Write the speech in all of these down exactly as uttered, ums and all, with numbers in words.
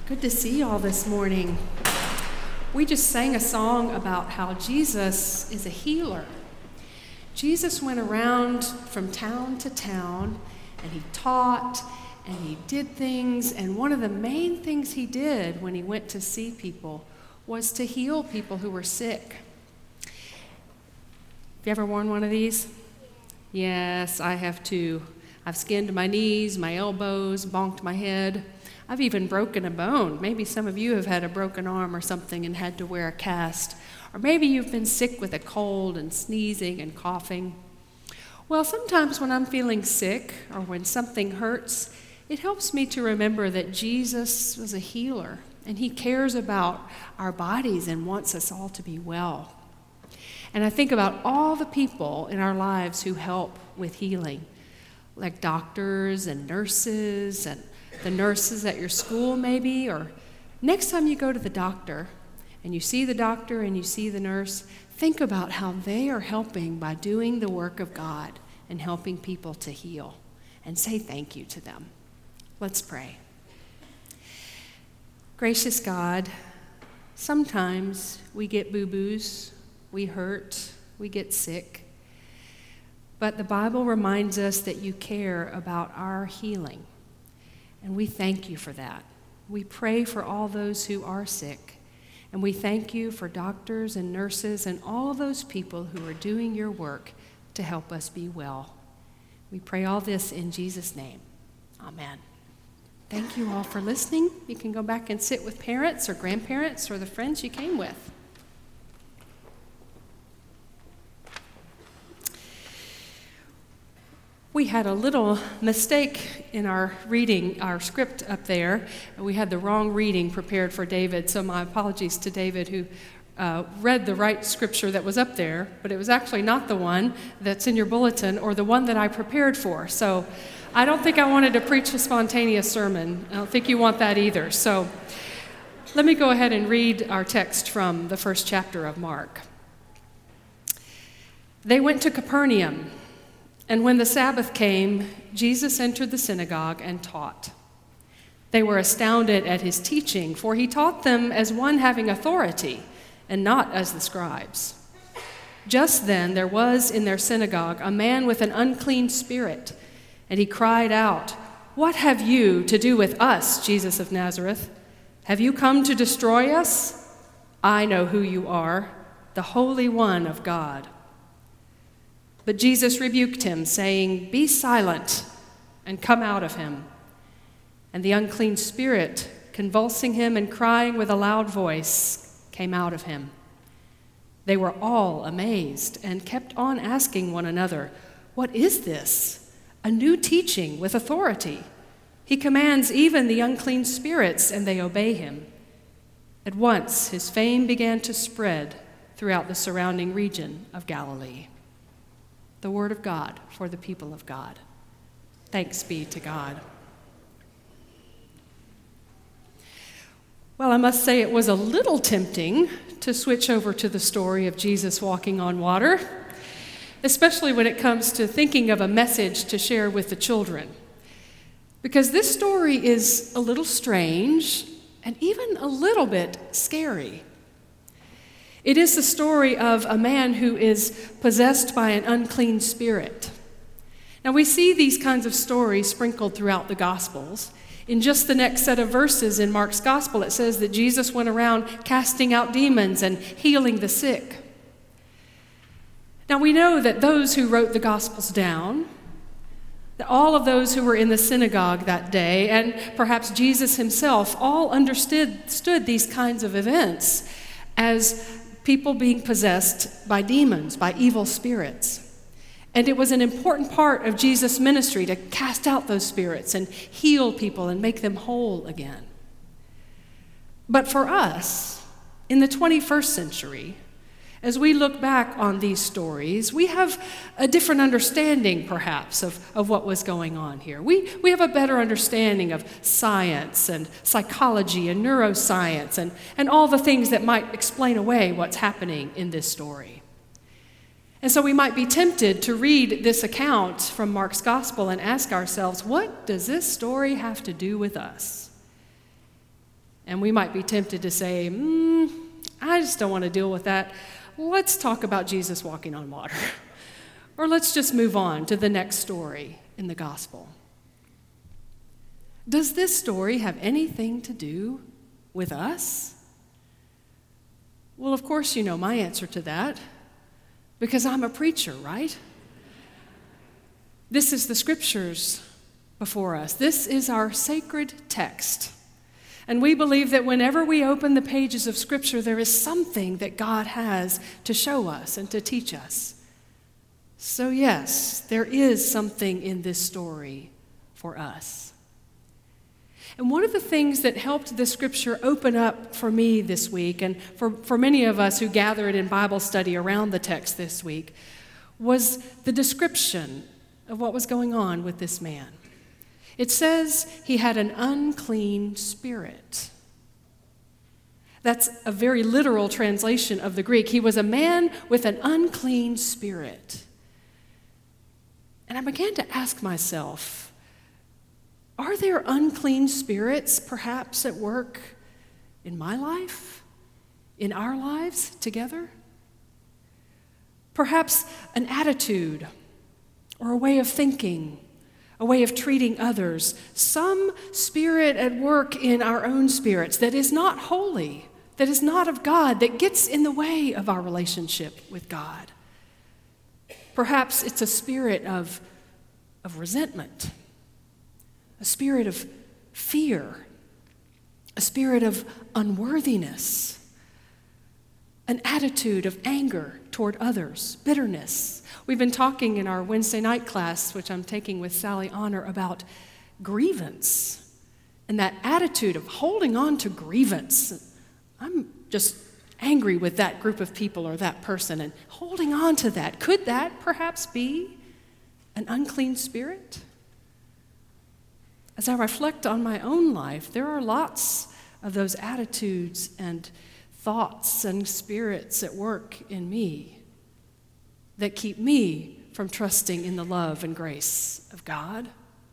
Good to see y'all this morning. We just sang a song about how Jesus is a healer. Jesus went around from town to town, and he taught, and he did things, and one of the main things he did when he went to see people was to heal people who were sick. Have you ever worn one of these? Yes, I have too. I've skinned my knees, my elbows, bonked my head. I've even broken a bone. Maybe some of you have had a broken arm or something and had to wear a cast. Or maybe you've been sick with a cold and sneezing and coughing. Well, sometimes when I'm feeling sick or when something hurts, it helps me to remember that Jesus was a healer and he cares about our bodies and wants us all to be well. And I think about all the people in our lives who help with healing, like doctors and nurses and the nurses at your school maybe, or next time you go to the doctor and you see the doctor and you see the nurse, think about how they are helping by doing the work of God and helping people to heal, and say thank you to them. Let's pray. Gracious God, sometimes we get boo-boos, we hurt, we get sick, but the Bible reminds us that you care about our healing. And we thank you for that. We pray for all those who are sick. And we thank you for doctors and nurses and all those people who are doing your work to help us be well. We pray all this in Jesus' name. Amen. Thank you all for listening. You can go back and sit with parents or grandparents or the friends you came with. We had a little mistake in our reading, our script up there. We had the wrong reading prepared for David, so my apologies to David, who uh, read the right scripture that was up there, but it was actually not the one that's in your bulletin or the one that I prepared for. So I don't think I wanted to preach a spontaneous sermon. I don't think you want that either. So let me go ahead and read our text from the first chapter of Mark. They went to Capernaum. And when the Sabbath came, Jesus entered the synagogue and taught. They were astounded at his teaching, for he taught them as one having authority, and not as the scribes. Just then there was in their synagogue a man with an unclean spirit, and he cried out, "What have you to do with us, Jesus of Nazareth? Have you come to destroy us? I know who you are, the Holy One of God." But Jesus rebuked him, saying, "Be silent and come out of him." And the unclean spirit, convulsing him and crying with a loud voice, came out of him. They were all amazed and kept on asking one another, "What is this? A new teaching with authority. He commands even the unclean spirits, and they obey him." At once his fame began to spread throughout the surrounding region of Galilee. The word of God for the people of God. Thanks be to God. Well, I must say it was a little tempting to switch over to the story of Jesus walking on water, especially when it comes to thinking of a message to share with the children. Because this story is a little strange and even a little bit scary. It is the story of a man who is possessed by an unclean spirit. Now, we see these kinds of stories sprinkled throughout the Gospels. In just the next set of verses in Mark's Gospel, it says that Jesus went around casting out demons and healing the sick. Now, we know that those who wrote the Gospels down, that all of those who were in the synagogue that day, and perhaps Jesus himself, all understood stood these kinds of events as people being possessed by demons, by evil spirits. And it was an important part of Jesus' ministry to cast out those spirits and heal people and make them whole again. But for us, in the twenty-first century, as we look back on these stories, we have a different understanding, perhaps, of, of what was going on here. We, we have a better understanding of science and psychology and neuroscience and, and all the things that might explain away what's happening in this story. And so we might be tempted to read this account from Mark's Gospel and ask ourselves, what does this story have to do with us? And we might be tempted to say, mm, I just don't want to deal with that. Let's talk about Jesus walking on water. Or let's just move on to the next story in the gospel. Does this story have anything to do with us? Well, of course you know my answer to that, because I'm a preacher, right? This is the scriptures before us. This is our sacred text. And we believe that whenever we open the pages of Scripture, there is something that God has to show us and to teach us. So yes, there is something in this story for us. And one of the things that helped this Scripture open up for me this week, and for, for many of us who gathered in Bible study around the text this week, was the description of what was going on with this man. It says he had an unclean spirit. That's a very literal translation of the Greek. He was a man with an unclean spirit. And I began to ask myself, are there unclean spirits perhaps at work in my life, in our lives together? Perhaps an attitude or a way of thinking, a way of treating others, some spirit at work in our own spirits that is not holy, that is not of God, that gets in the way of our relationship with God. Perhaps it's a spirit of, of resentment, a spirit of fear, a spirit of unworthiness, an attitude of anger toward others, bitterness. We've been talking in our Wednesday night class, which I'm taking with Sally Honor, about grievance and that attitude of holding on to grievance. I'm just angry with that group of people or that person and holding on to that. Could that perhaps be an unclean spirit? As I reflect on my own life, there are lots of those attitudes and thoughts and spirits at work in me that keep me from trusting in the love and grace of God.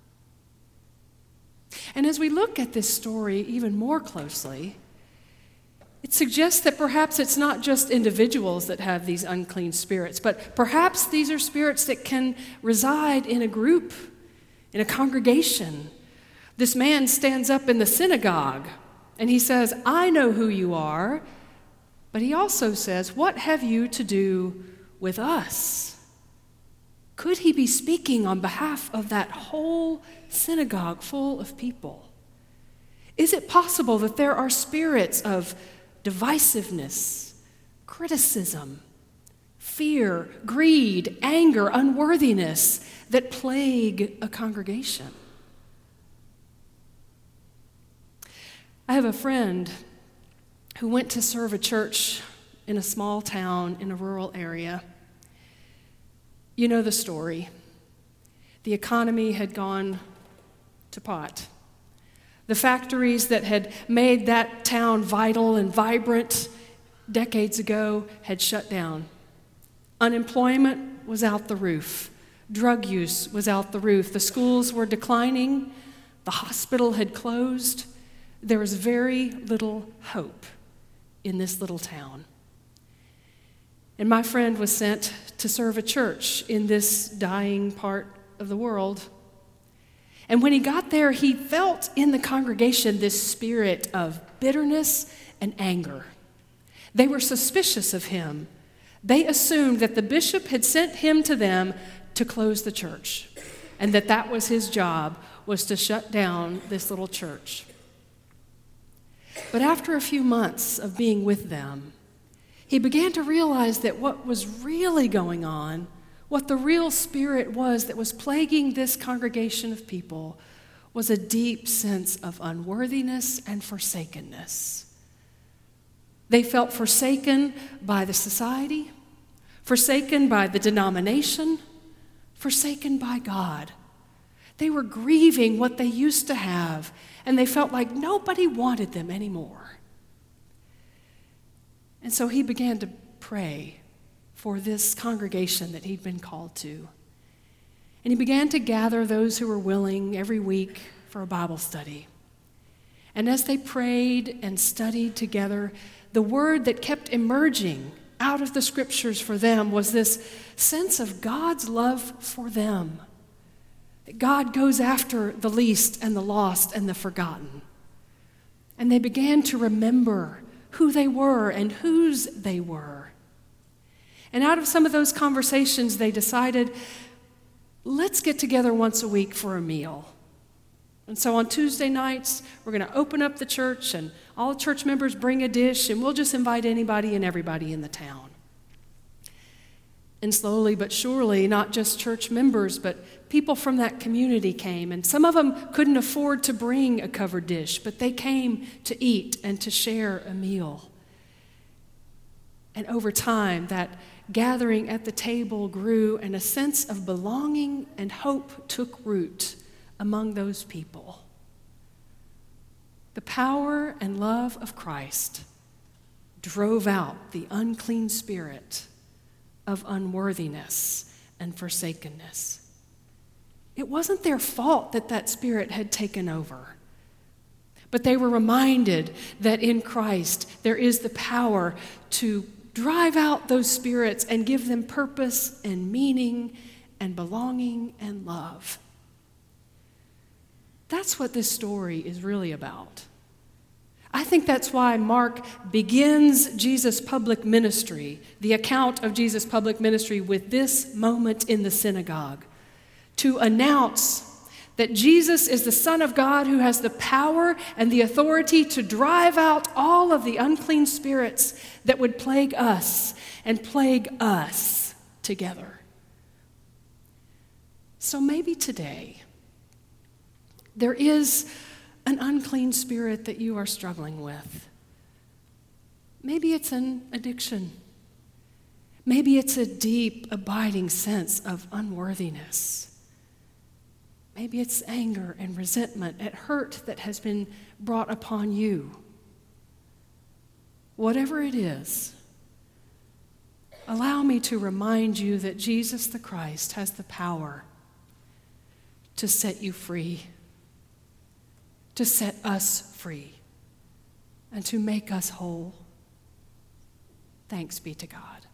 And as we look at this story even more closely, it suggests that perhaps it's not just individuals that have these unclean spirits, but perhaps these are spirits that can reside in a group, in a congregation. This man stands up in the synagogue and he says, I know who you are, but he also says, what have you to do with us? Could he be speaking on behalf of that whole synagogue full of people? Is it possible that there are spirits of divisiveness, criticism, fear, greed, anger, unworthiness that plague a congregation? I have a friend who went to serve a church in a small town in a rural area. You know the story. The economy had gone to pot. The factories that had made that town vital and vibrant decades ago had shut down. Unemployment was out the roof. Drug use was out the roof. The schools were declining. The hospital had closed. There was very little hope in this little town. And my friend was sent to serve a church in this dying part of the world. And when he got there, he felt in the congregation this spirit of bitterness and anger. They were suspicious of him. They assumed that the bishop had sent him to them to close the church, and that that was his job, was to shut down this little church. But after a few months of being with them, he began to realize that what was really going on, what the real spirit was that was plaguing this congregation of people, was a deep sense of unworthiness and forsakenness. They felt forsaken by the society, forsaken by the denomination, forsaken by God. They were grieving what they used to have, and they felt like nobody wanted them anymore. And so he began to pray for this congregation that he'd been called to. And he began to gather those who were willing every week for a Bible study. And as they prayed and studied together, the word that kept emerging out of the scriptures for them was this sense of God's love for them. That God goes after the least and the lost and the forgotten. And they began to remember who they were and whose they were. And out of some of those conversations, they decided, let's get together once a week for a meal. And so on Tuesday nights, we're going to open up the church, and all the church members bring a dish, and we'll just invite anybody and everybody in the town. And slowly but surely, not just church members, but people from that community came. And some of them couldn't afford to bring a covered dish, but they came to eat and to share a meal. And over time, that gathering at the table grew, and a sense of belonging and hope took root among those people. The power and love of Christ drove out the unclean spirit of unworthiness and forsakenness. It wasn't their fault that that spirit had taken over, but they were reminded that in Christ there is the power to drive out those spirits and give them purpose and meaning and belonging and love. That's what this story is really about. I think that's why Mark begins Jesus' public ministry, the account of Jesus' public ministry, with this moment in the synagogue, to announce that Jesus is the Son of God who has the power and the authority to drive out all of the unclean spirits that would plague us and plague us together. So maybe today there is an unclean spirit that you are struggling with. Maybe it's an addiction. Maybe it's a deep, abiding sense of unworthiness. Maybe it's anger and resentment at hurt that has been brought upon you. Whatever it is, allow me to remind you that Jesus the Christ has the power to set you free, to set us free, and to make us whole. Thanks be to God.